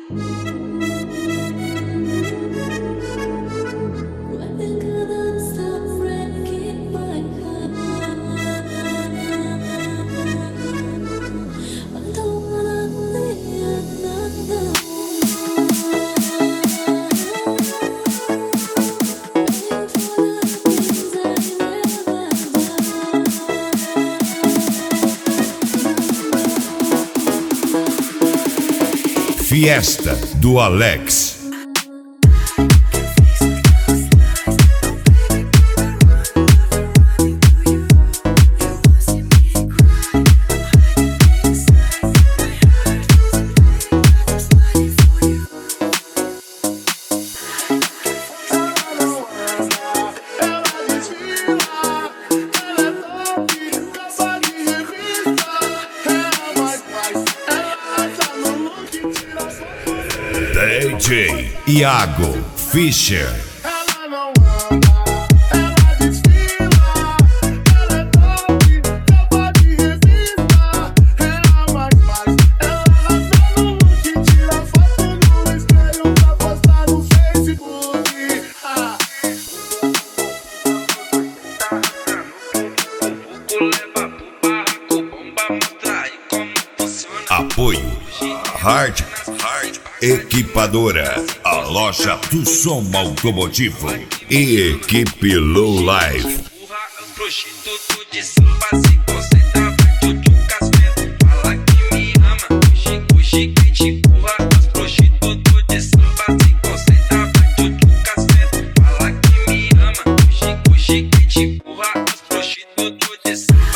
Fiesta do Alex. DJ Iago Fischer. Ela não anda, ela desfila. Ela é top, capa de revista. Ela mais, ela arrasa no look. Tira foto no espelho pra postar no Facebook. Apoio Hard Equipadora, a loja do som automotivo e equipe Low Life. Prostituto de samba se concentra, vai tudo casamento. Fala que me ama, hoje quem te empurra. Os prostitutos de samba se concentra, vai tudo casamento. Fala que me ama, hoje quem te empurra. Os prostitutos de samba.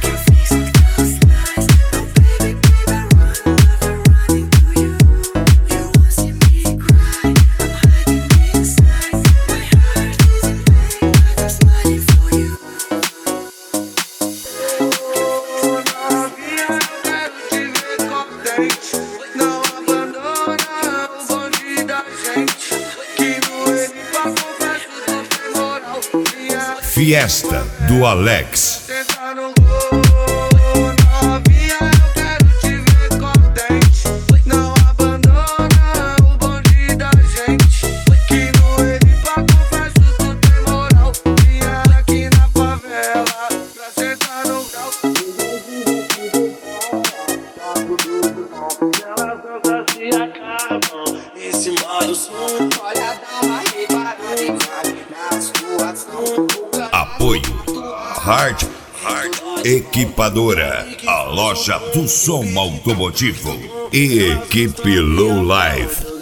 Não abandona o bonde da gente. Que no ele pra confesso tu tem moral. Fiesta do Alex. Senta no gol, novinha, eu quero te ver contente. Não abandona o bonde da gente. Que no ele pra confesso tu tem moral. Vinha aqui na favela pra sentar no grau. Elas nunca se acabam em cima do som. Olha, dá uma reparada e vai na situação. Apoio Hard Equipadora, a loja do som automotivo e equipe Low Life.